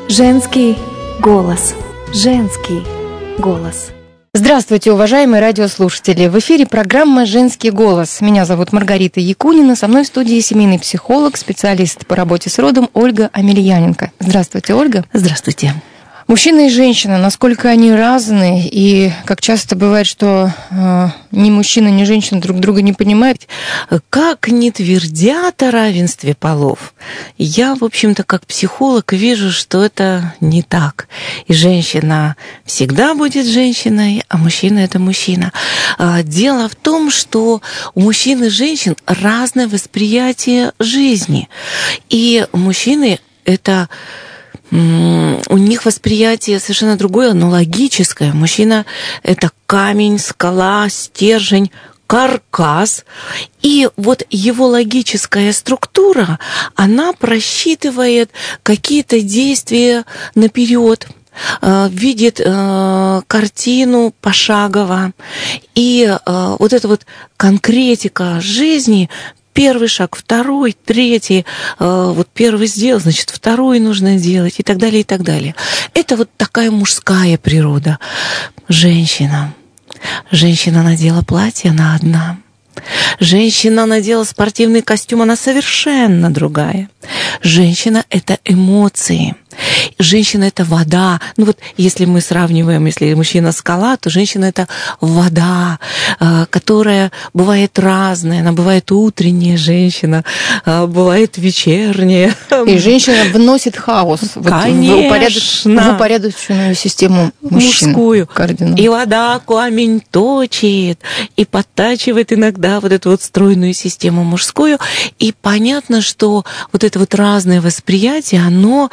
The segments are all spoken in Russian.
Женский голос. Женский голос. Здравствуйте, уважаемые радиослушатели! В эфире программа «Женский голос». Меня зовут Маргарита Якунина. Со мной в студии семейный психолог, специалист по работе с родом Ольга Амельяненко. Здравствуйте, Ольга. Здравствуйте. Мужчина и женщина, насколько они разные, и как часто бывает, что ни мужчина, ни женщина друг друга не понимают. Как не твердят о равенстве полов, я, в общем-то, как психолог вижу, что это не так. И женщина всегда будет женщиной, а мужчина – это мужчина. Дело в том, что у мужчин и женщин разное восприятие жизни. И мужчины – это... У них восприятие совершенно другое, но логическое. Мужчина – это камень, скала, стержень, каркас. И вот его логическая структура, она просчитывает какие-то действия наперед, видит картину пошагово. И вот эта вот конкретика жизни – первый шаг, второй, третий, вот первый сделал, значит, второй нужно делать и так далее, и так далее. Это вот такая мужская природа. Женщина надела платье, она одна. Женщина надела спортивный костюм, она совершенно другая. Женщина – это эмоции. Женщина – это вода. Ну вот если мы сравниваем, если мужчина – скала, то женщина – это вода, которая бывает разная. Она бывает утренняя женщина, бывает вечерняя. И женщина вносит хаос в упорядоченную систему мужчин. Мужскую. Кардинально. И вода камень точит, и подтачивает иногда вот эту вот стройную систему мужскую. И понятно, что вот это вот разное восприятие, оно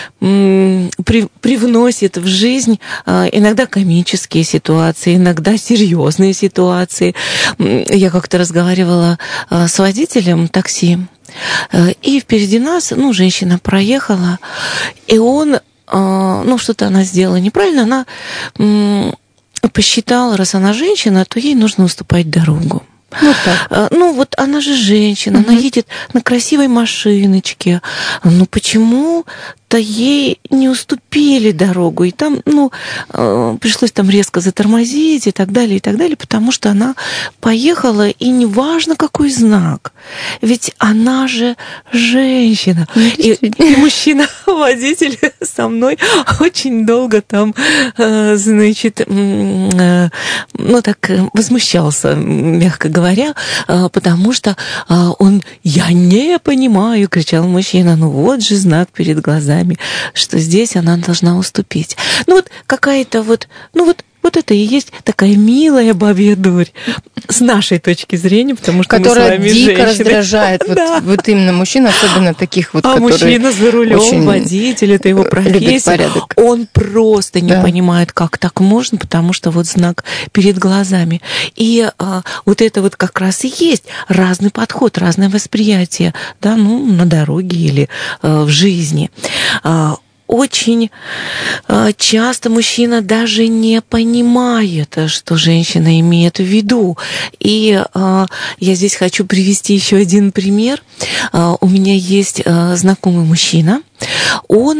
привносит в жизнь иногда комические ситуации, иногда серьезные ситуации. Я как-то разговаривала с водителем такси, и впереди нас, женщина проехала, и он, что-то она сделала неправильно, она посчитала, раз она женщина, то ей нужно уступать дорогу. Вот так. Вот она же женщина, она едет на красивой машиночке. Почему-то ей не уступили дорогу. И там, пришлось там резко затормозить и так далее, потому что она поехала, и неважно, какой знак. Ведь она же женщина. И мужчина, водитель со мной очень долго там, возмущался, мягко говоря, потому что я не понимаю, кричал мужчина, вот же знак перед глазами, что здесь она должна уступить. Какая-то вот это и есть такая милая бабья дурь с нашей точки зрения, потому что которая мы с вами дико женщины. раздражает вот именно мужчин, особенно таких вот, которые мужчина за рулем, водитель, это его профессия. Он просто не понимает, как так можно, потому что вот знак перед глазами. И вот это вот как раз и есть разный подход, разное восприятие, на дороге или в жизни. Очень часто мужчина даже не понимает, что женщина имеет в виду. И я здесь хочу привести еще один пример. У меня есть знакомый мужчина. Он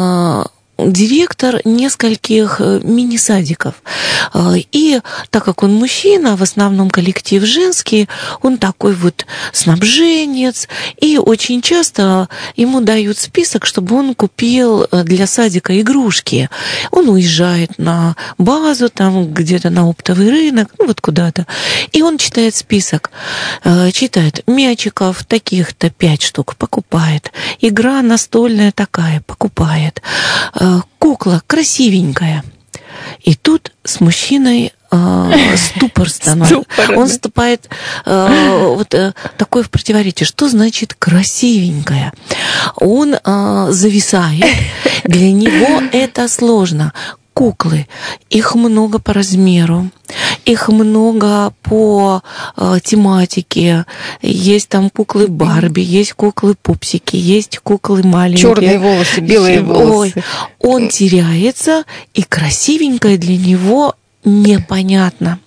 директор нескольких мини-садиков. И так как он мужчина, в основном коллектив женский, он такой вот снабженец, и очень часто ему дают список, чтобы он купил для садика игрушки. Он уезжает на базу, там где-то на оптовый рынок, куда-то, и он читает список, читает мячиков таких-то 5 штук, покупает, игра настольная такая, покупает, кукла красивенькая. И тут с мужчиной ступор становится. Он вступает такое в противоречие. Что значит красивенькая? Он зависает. Для него это сложно. Куклы, их много по размеру, их много по тематике. Есть там куклы Барби, есть куклы Пупсики, есть куклы маленькие. Черные волосы, белые волосы. Он теряется, и красивенькое для него непонятно.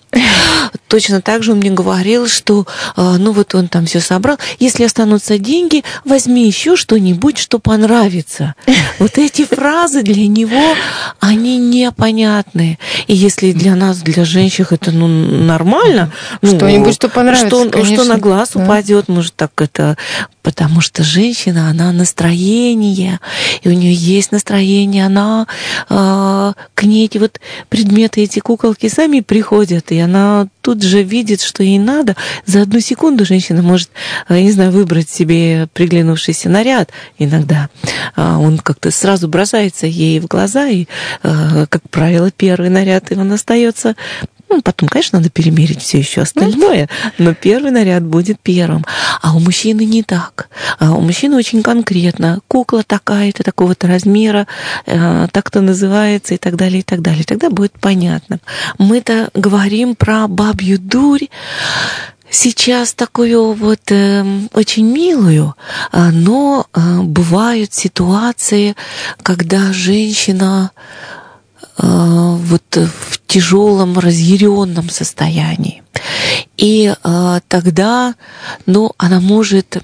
Точно так же он мне говорил, что ну вот он там все собрал. Если останутся деньги, возьми еще что-нибудь, что понравится. Вот эти фразы для него, они непонятные. И если для нас, для женщин, это ну, нормально, что-нибудь, что понравится, что на глаз упадет, может так это... Потому что женщина, она настроение, и у нее есть настроение, она к ней эти вот предметы, эти куколки сами приходят, и она тут же видит, что ей надо. За 1 секунду женщина может, я не знаю, выбрать себе приглянувшийся наряд иногда. Он как-то сразу бросается ей в глаза, и, как правило, первый наряд, и он остается. Ну, потом, конечно, надо перемерить все еще остальное, но первый наряд будет первым. А у мужчины не так. У мужчины очень конкретно. Кукла такая-то, такого-то размера, так-то называется и так далее, и так далее. Тогда будет понятно. Мы-то говорим про бабью дурь. Сейчас такую вот очень милую, но бывают ситуации, когда женщина вот в тяжелом, разъяренном состоянии. И тогда, ну, она может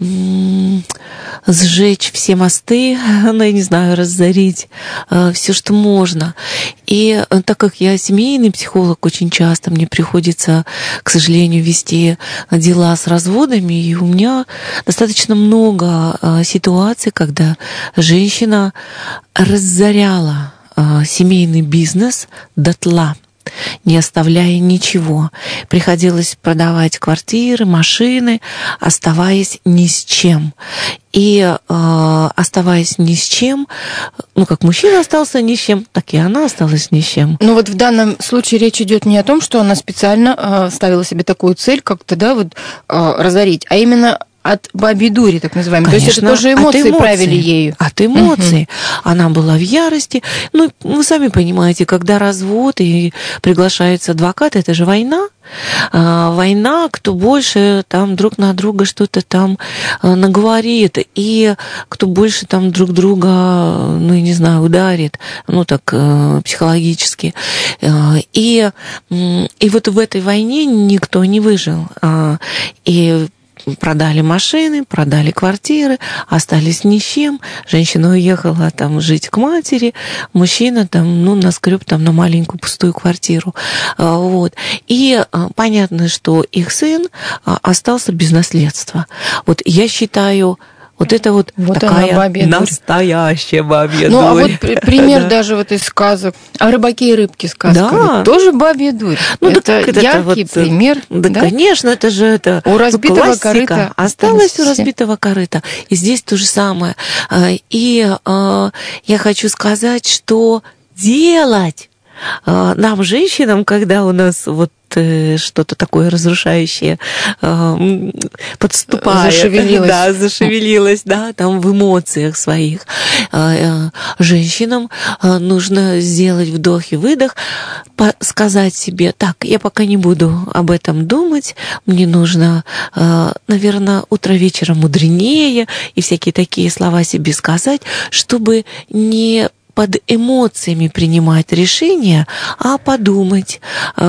сжечь все мосты, ну, я не знаю, разорить все, что можно. И так как я семейный психолог, очень часто мне приходится, к сожалению, вести дела с разводами, и у меня достаточно много ситуаций, когда женщина разоряла семейный бизнес дотла, не оставляя ничего. Приходилось продавать квартиры, машины, оставаясь ни с чем. И оставаясь ни с чем, ну, как мужчина остался ни с чем, так и она осталась ни с чем. Ну, вот в данном случае речь идет не о том, что она специально ставила себе такую цель как-то, да, вот разорить, а именно от бабьей дури, так называемой. Конечно, то есть это тоже эмоции правили ею. От эмоций. Она была в ярости. Ну, вы сами понимаете, когда развод и приглашается адвокат, это же война. Война, кто больше там друг на друга что-то там наговорит, и кто больше там друг друга, ну, я не знаю, ударит, ну, так, психологически. И вот в этой войне никто не выжил. И продали машины, продали квартиры, остались ни с чем. Женщина уехала там жить к матери, мужчина там, ну, наскреб там на маленькую пустую квартиру. Вот. И понятно, что их сын остался без наследства. Вот я считаю, вот это вот такая настоящая бабья дурь. Ну, а вот пример даже вот из сказок. А рыбаки и рыбки сказка. Да. Тоже бабья дурь. Ну, это яркий вот пример. Да, конечно, это же это у разбитого классика. корыта. Осталось у разбитого корыта. И здесь то же самое. И я хочу сказать, что делать нам, женщинам, когда у нас вот что-то такое разрушающее подступает. Зашевелилось. Да, зашевелилось, да, там в эмоциях своих. Женщинам нужно сделать вдох и выдох, сказать себе, так, я пока не буду об этом думать, мне нужно, наверное, утро вечера мудренее и всякие такие слова себе сказать, чтобы не под эмоциями принимать решения, а подумать,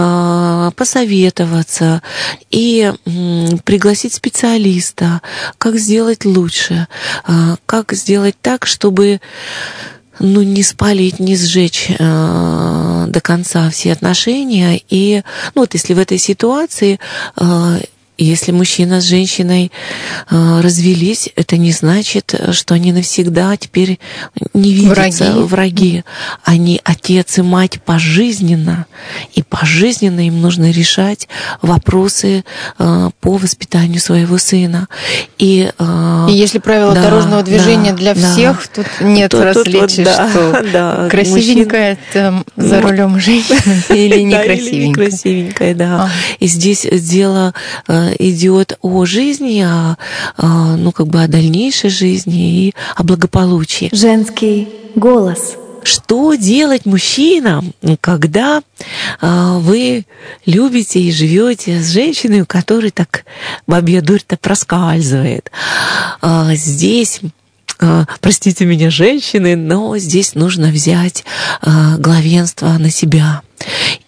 посоветоваться и пригласить специалиста, как сделать лучше, как сделать так, чтобы ну, не спалить, не сжечь до конца все отношения. И ну, вот если в этой ситуации если мужчина с женщиной развелись, это не значит, что они навсегда теперь не видятся, враги. Они отец и мать пожизненно, и пожизненно им нужно решать вопросы по воспитанию своего сына. И если правила дорожного движения для всех, тут нет различий, что красивенькая там за рулем женщина или некрасивенькая. Некрасивенькая, да. И здесь дело идет о жизни, ну, как бы о дальнейшей жизни и о благополучии. Женский голос. Что делать мужчинам, когда вы любите и живете с женщиной, у которой так бабья дурь-то проскальзывает? Здесь, простите меня, женщины, но здесь нужно взять главенство на себя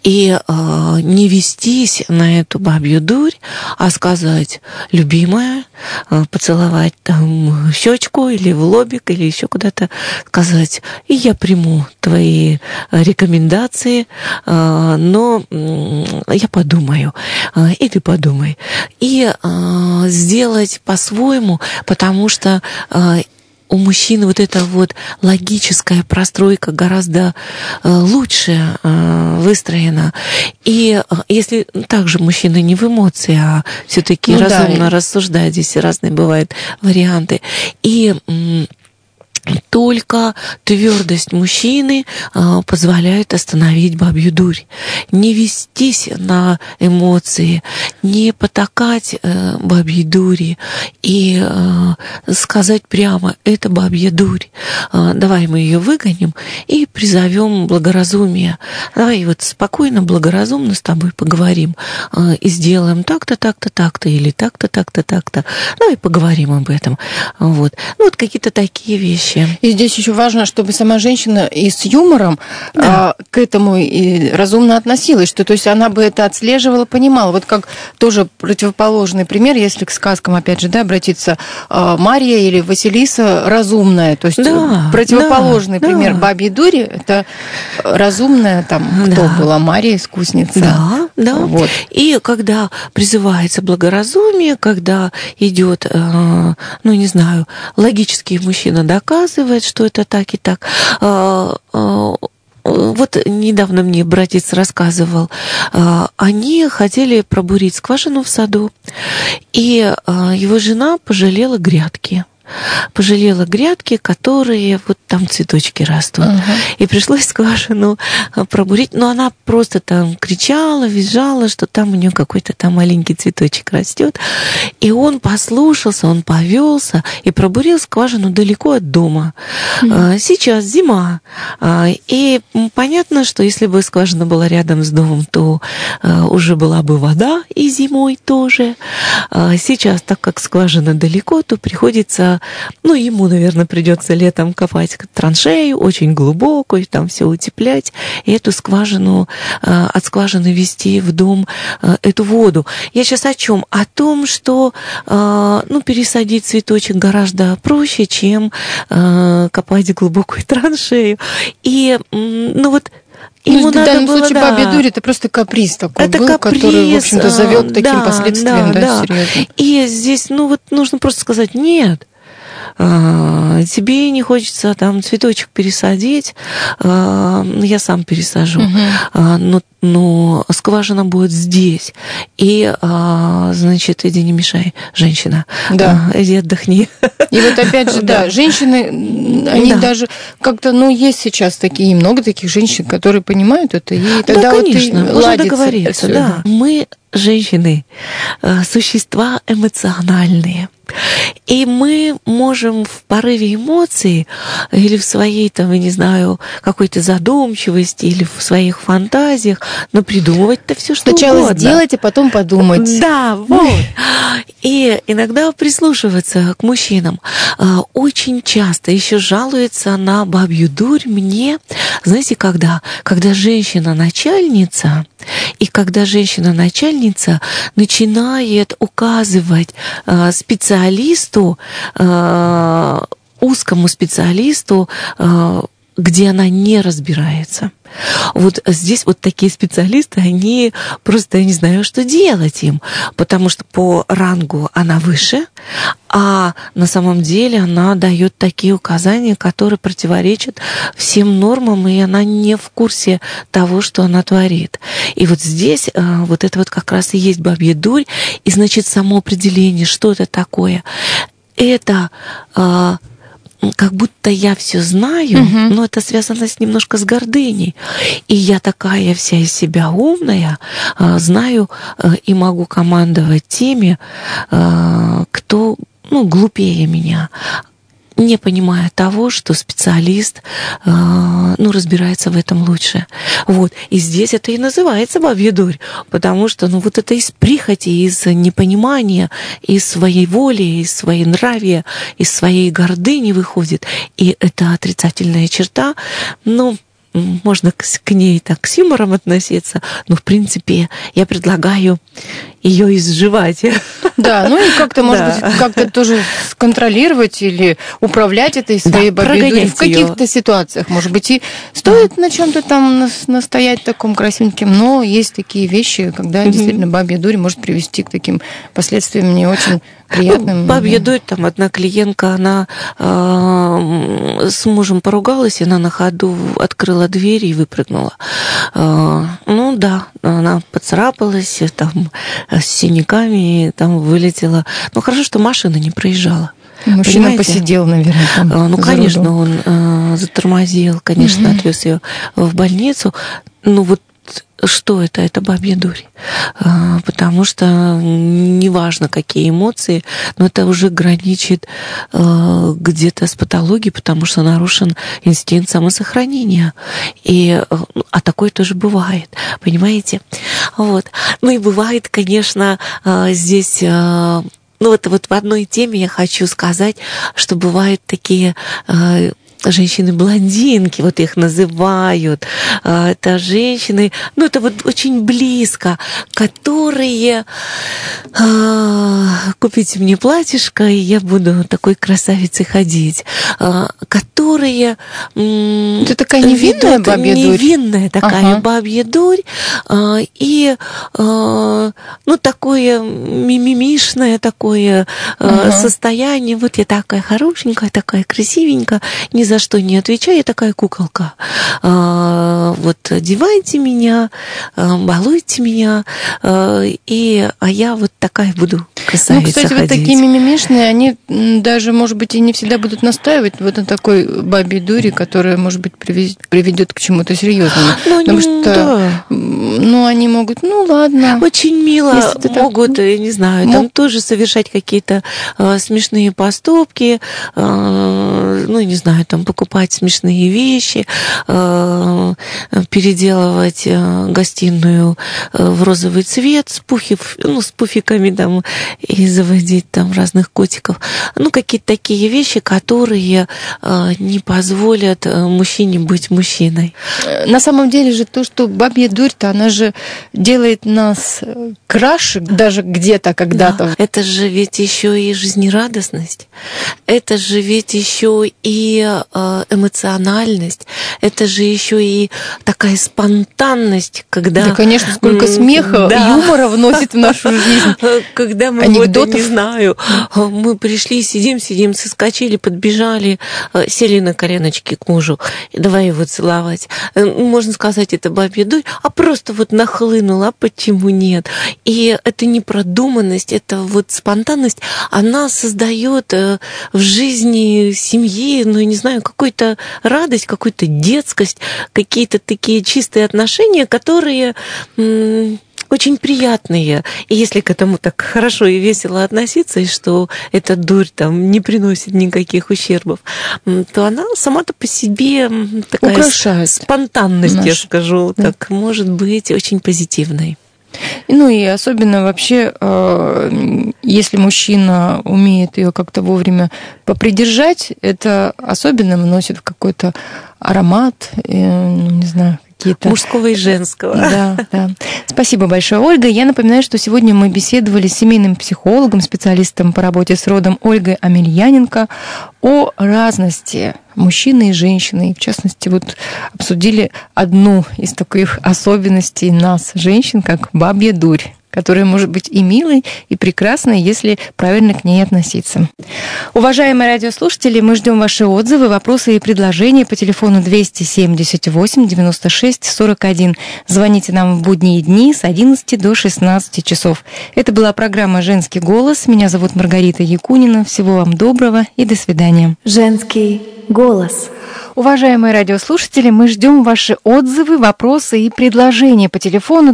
И не вестись на эту бабью дурь, а сказать: любимая, поцеловать там в щечку или в лобик, или еще куда-то, сказать: и я приму твои рекомендации, но я подумаю, и ты подумай. И сделать по-своему, потому что у мужчины вот эта вот логическая простройка гораздо лучше выстроена. И если также мужчина не в эмоции, а все-таки разумно рассуждает, здесь разные бывают варианты. И только твердость мужчины позволяет остановить бабью дурь. Не вестись на эмоции, не потакать бабьей дури и сказать прямо: это бабья дурь. Давай мы ее выгоним и призовем благоразумие. Давай вот спокойно, благоразумно с тобой поговорим и сделаем так-то, так-то, так-то, или так-то, так-то, так-то. Давай поговорим об этом. Вот. Ну, вот какие-то такие вещи. И здесь еще важно, чтобы сама женщина и с юмором к этому и разумно относилась, что, то есть, она бы это отслеживала, понимала. Вот как тоже противоположный пример, если к сказкам, опять же, обратиться, Марья или Василиса разумная, то есть противоположный пример бабьей дури, это разумная, там, кто была, Марья искусница. Да. Вот. И когда призывается благоразумие, когда идет, не знаю, логический мужчина доказывает, что это так и так. Вот недавно мне братец рассказывал, они хотели пробурить скважину в саду, и его жена пожалела грядки. Которые вот там цветочки растут. И пришлось скважину пробурить. Но она просто там кричала, визжала, что там у нее какой-то там маленький цветочек растет. И он послушался, он повелся и пробурил скважину далеко от дома. Сейчас зима. И понятно, что если бы скважина была рядом с домом, то уже была бы вода и зимой тоже. Сейчас, так как скважина далеко, то приходится, ему, наверное, придется летом копать траншею очень глубокую, там все утеплять, и эту скважину, от скважины вести в дом эту воду. Я сейчас о чем? О том, что пересадить цветочек гораздо проще, чем копать глубокую траншею. И, ему в данном случае бабья дурь — это просто каприз такой был, который, в общем-то, завел к таким последствиям, серьезно. И здесь, нужно просто сказать: нет, тебе не хочется там цветочек пересадить, я сам пересажу, но скважина будет здесь. И, значит, иди не мешай, женщина. Иди отдохни. И вот опять же, женщины, они даже как-то, есть сейчас такие, много таких женщин, которые понимают это, и тогда конечно, вот можно договориться. Мы, женщины, существа эмоциональные. И мы можем в порыве эмоций или в своей, какой-то задумчивости или в своих фантазиях, придумывать-то все что сначала угодно. Сделать, а потом подумать. Да, вот. И иногда прислушиваться к мужчинам. Очень часто еще жалуются на бабью дурь мне. Знаете, когда? Когда женщина-начальница, и когда женщина-начальница начинает указывать специалисту, узкому специалисту, где она не разбирается. Вот здесь вот такие специалисты, они просто, я не знаю, что делать им, потому что по рангу она выше, а на самом деле она дает такие указания, которые противоречат всем нормам, и она не в курсе того, что она творит. И вот здесь вот это вот как раз и есть бабья дурь, и значит само определение, что это такое. Это как будто я все знаю, но это связано немножко с гордыней. И я такая вся из себя умная, знаю и могу командовать теми, кто глупее меня, не понимая того, что специалист разбирается в этом лучше. Вот. И здесь это и называется бабья дурь, потому что вот это из прихоти, из непонимания, из своей воли, из своей нравия, из своей гордыни выходит. И это отрицательная черта. можно к ней так с юмором относиться, но, в принципе, я предлагаю ее изживать. Да, ну и как-то, может быть, как-то тоже сконтролировать или управлять этой своей бабьей дурью в каких-то ситуациях. Может быть, и стоит на чем-то там настоять таком красивеньким, но есть такие вещи, когда действительно бабья дурь может привести к таким последствиям не очень приятным. Бабья дурь, там одна клиентка, она с мужем поругалась, и она на ходу открыла дверь и выпрыгнула. Ну да, она поцарапалась, там с синяками, там вылетела. Ну хорошо, что машина не проезжала. Мужчина посидел, наверное, там. Ну, конечно, он затормозил, конечно, отвез ее в больницу. Ну вот что это? Это бабья дурь. Потому что неважно, какие эмоции, но это уже граничит где-то с патологией, потому что нарушен инстинкт самосохранения. А такое тоже бывает, понимаете? Вот. Ну и бывает, конечно, здесь... Ну вот в одной теме я хочу сказать, что бывают такие... женщины-блондинки, вот их называют. Это женщины, ну это вот очень близко, которые купите мне платьишко, и я буду такой красавицей ходить. Которые... Это такая невинная бабья дурь? Невинная такая бабья дурь. И ну такое мимимишное такое состояние. Вот я такая хорошенькая, такая красивенькая, ни за что не отвечаю, я такая куколка. Вот одевайте меня, балуйте меня, а я вот такая буду красавица. Ну, кстати, ходить. вот такие мимимишные, они даже, может быть, и не всегда будут настаивать вот на такой бабьей дури, которая, может быть, приведет к чему-то серьезному. Потому что, ну, они могут, ну, ладно. Очень мило могут, я не знаю, там тоже совершать какие-то смешные поступки, ну, не знаю, там покупать смешные вещи, переделывать гостиную в розовый цвет с пуфиками там и заводить там разных котиков. Ну, какие-то такие вещи, которые не позволят мужчине быть мужчиной. На самом деле же то, что бабья дурь-то, она же делает нас краше даже где-то, когда-то. Да. Это же ведь еще и жизнерадостность, это же ведь еще и эмоциональность, это же еще и такая спонтанность, когда... Да, конечно, сколько смеха, юмора вносит в нашу жизнь. Когда мы, вот, не знаю, мы пришли, сидим, соскочили, подбежали, сели на коленочки к мужу, и давай его целовать. Можно сказать, это бабья дурь, а просто вот нахлынула, а почему нет? И это не продуманность, это вот спонтанность, она создает в жизни семьи, ну, я не знаю, какую-то радость, какую-то детскость, какие-то такие чистые отношения, которые очень приятные. И если к этому так хорошо и весело относиться, и что эта дурь там не приносит никаких ущербов, то она сама-то по себе такая украшает спонтанность, я скажу, так может быть очень позитивной. Ну и особенно вообще, если мужчина умеет ее как-то вовремя попридержать, это особенно вносит какой-то аромат, не знаю, какие-то... Мужского и женского. Да. Спасибо большое, Ольга. Я напоминаю, что сегодня мы беседовали с семейным психологом, специалистом по работе с родом Ольгой Амельяненко о разности мужчины и женщины. И в частности, вот обсудили одну из таких особенностей нас, женщин, как бабья дурь, которая может быть и милой, и прекрасной, если правильно к ней относиться. Уважаемые радиослушатели, мы ждем ваши отзывы, вопросы и предложения по телефону 278 96 41. Звоните нам в будние дни с 11 до 16 часов. Это была программа «Женский голос». Меня зовут Маргарита Якунина. Всего вам доброго и до свидания. Женский голос. Уважаемые радиослушатели, мы ждем ваши отзывы, вопросы и предложения по телефону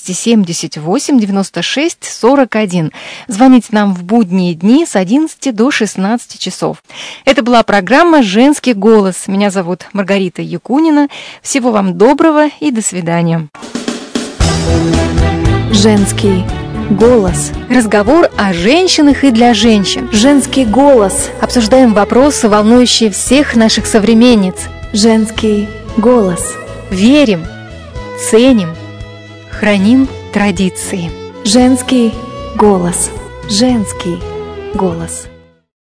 278 96 41. Звоните нам в будние дни с 11 до 16 часов. Это была программа «Женский голос». Меня зовут Маргарита Якунина. Всего вам доброго и до свидания. Женский голос. Разговор о женщинах и для женщин. Женский голос. Обсуждаем вопросы, волнующие всех наших современниц. Женский голос. верим, ценим, храним традиции. Женский голос. Женский голос.